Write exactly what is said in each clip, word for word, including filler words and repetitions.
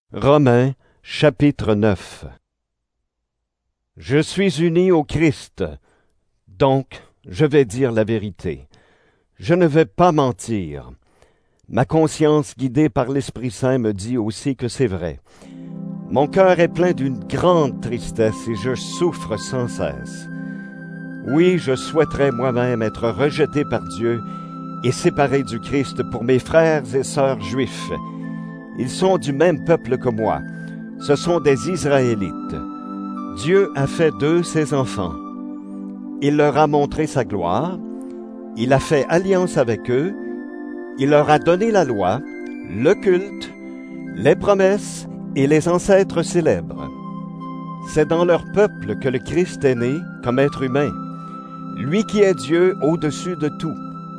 Romains, chapitre neuf. Je suis uni au Christ, donc je vais dire la vérité. Je ne vais pas mentir. Ma conscience guidée par l'Esprit Saint me dit aussi que c'est vrai. Mon cœur est plein d'une grande tristesse et je souffre sans cesse. Oui, je souhaiterais moi-même être rejeté par Dieu et séparé du Christ pour mes frères et sœurs juifs. Ils sont du même peuple que moi. Ce sont des Israélites. Dieu a fait d'eux ses enfants. Il leur a montré sa gloire. Il a fait alliance avec eux. Il leur a donné la loi, le culte, les promesses et les ancêtres célèbres. C'est dans leur peuple que le Christ est né comme être humain, lui qui est Dieu au-dessus de tout.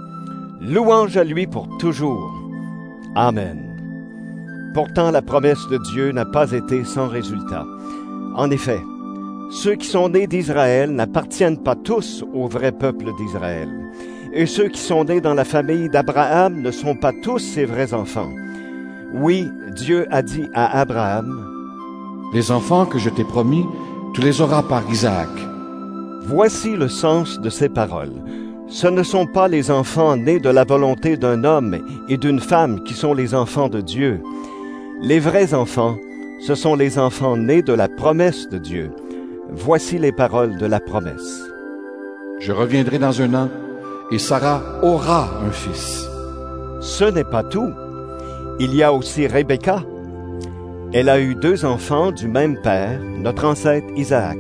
Louange à lui pour toujours. Amen. Pourtant, la promesse de Dieu n'a pas été sans résultat. En effet, ceux qui sont nés d'Israël n'appartiennent pas tous au vrai peuple d'Israël. Et ceux qui sont nés dans la famille d'Abraham ne sont pas tous ses vrais enfants. Oui, Dieu a dit à Abraham, « Les enfants que je t'ai promis, tu les auras par Isaac. » Voici le sens de ces paroles. Ce ne sont pas les enfants nés de la volonté d'un homme et d'une femme qui sont les enfants de Dieu. Les vrais enfants, ce sont les enfants nés de la promesse de Dieu. Voici les paroles de la promesse. Je reviendrai dans un an, et Sarah aura un fils. Ce n'est pas tout. Il y a aussi Rebecca. Elle a eu deux enfants du même père, notre ancêtre Isaac.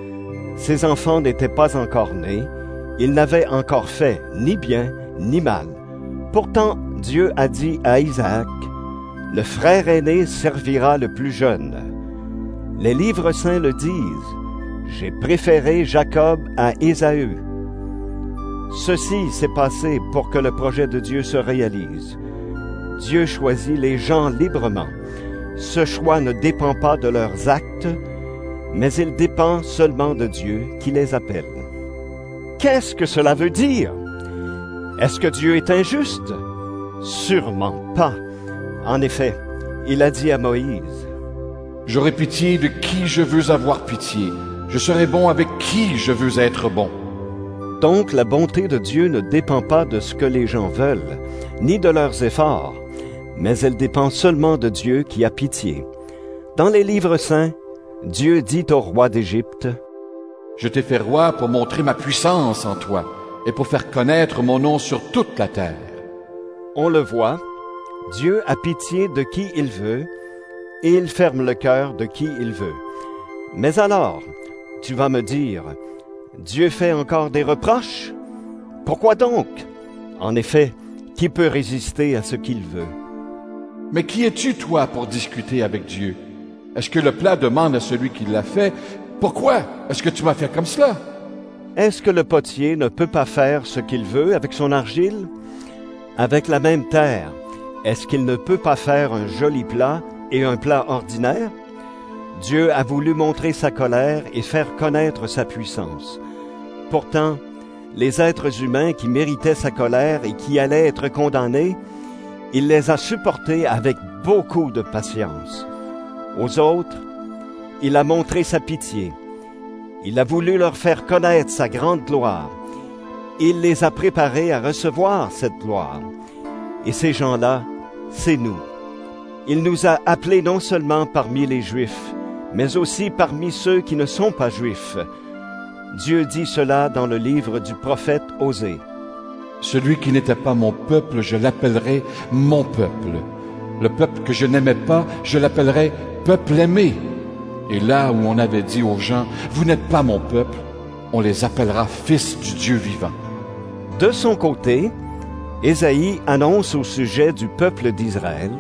Ces enfants n'étaient pas encore nés. Ils n'avaient encore fait ni bien ni mal. Pourtant, Dieu a dit à Isaac, « Le frère aîné servira le plus jeune. » Les livres saints le disent, « J'ai préféré Jacob à Ésaü. » Ceci s'est passé pour que le projet de Dieu se réalise. Dieu choisit les gens librement. Ce choix ne dépend pas de leurs actes, mais il dépend seulement de Dieu qui les appelle. Qu'est-ce que cela veut dire? Est-ce que Dieu est injuste? Sûrement pas. En effet, il a dit à Moïse, « J'aurai pitié de qui je veux avoir pitié. Je serai bon avec qui je veux être bon. » Donc la bonté de Dieu ne dépend pas de ce que les gens veulent, ni de leurs efforts, mais elle dépend seulement de Dieu qui a pitié. Dans les livres saints, Dieu dit au roi d'Égypte, « Je t'ai fait roi pour montrer ma puissance en toi et pour faire connaître mon nom sur toute la terre. » On le voit, Dieu a pitié de qui il veut et il ferme le cœur de qui il veut. Mais alors, tu vas me dire, Dieu fait encore des reproches? Pourquoi donc? En effet, qui peut résister à ce qu'il veut? Mais qui es-tu, toi, pour discuter avec Dieu? Est-ce que le plat demande à celui qui l'a fait, « Pourquoi est-ce que tu m'as fait comme cela? » Est-ce que le potier ne peut pas faire ce qu'il veut avec son argile? Avec la même terre, est-ce qu'il ne peut pas faire un joli plat et un plat ordinaire? Dieu a voulu montrer sa colère et faire connaître sa puissance. Pourtant, les êtres humains qui méritaient sa colère et qui allaient être condamnés, il les a supportés avec beaucoup de patience. Aux autres, il a montré sa pitié. Il a voulu leur faire connaître sa grande gloire. Il les a préparés à recevoir cette gloire. Et ces gens-là, c'est nous. Il nous a appelés non seulement parmi les Juifs, mais aussi parmi ceux qui ne sont pas Juifs. Dieu dit cela dans le livre du prophète Osée. Celui qui n'était pas mon peuple, je l'appellerai mon peuple. Le peuple que je n'aimais pas, je l'appellerai peuple aimé. Et là où on avait dit aux gens, vous n'êtes pas mon peuple, on les appellera fils du Dieu vivant. De son côté, Ésaïe annonce au sujet du peuple d'Israël,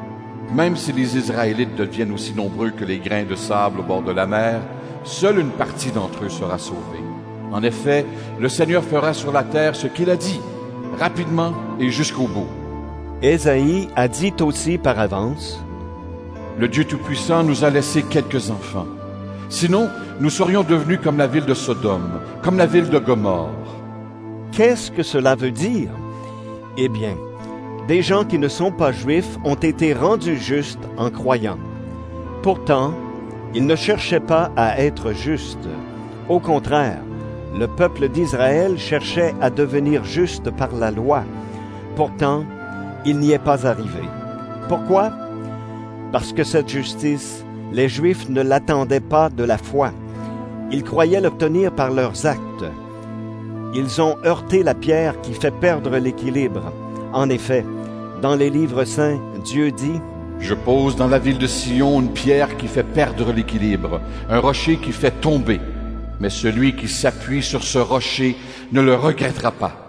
même si les Israélites deviennent aussi nombreux que les grains de sable au bord de la mer, seule une partie d'entre eux sera sauvée. En effet, le Seigneur fera sur la terre ce qu'il a dit, rapidement et jusqu'au bout. Ésaïe a dit aussi par avance, le Dieu Tout-Puissant nous a laissé quelques enfants. Sinon, nous serions devenus comme la ville de Sodome, comme la ville de Gomorrhe. Qu'est-ce que cela veut dire? Eh bien, des gens qui ne sont pas juifs ont été rendus justes en croyant. pourtant, ils ne cherchaient pas à être justes. Au contraire, le peuple d'Israël cherchait à devenir juste par la loi. Pourtant, il n'y est pas arrivé. Pourquoi? Parce que cette justice, les Juifs ne l'attendaient pas de la foi. Ils croyaient l'obtenir par leurs actes. Ils ont heurté la pierre qui fait perdre l'équilibre. En effet, dans les livres saints, Dieu dit: « Je pose dans la ville de Sion une pierre qui fait perdre l'équilibre, un rocher qui fait tomber. Mais celui qui s'appuie sur ce rocher ne le regrettera pas.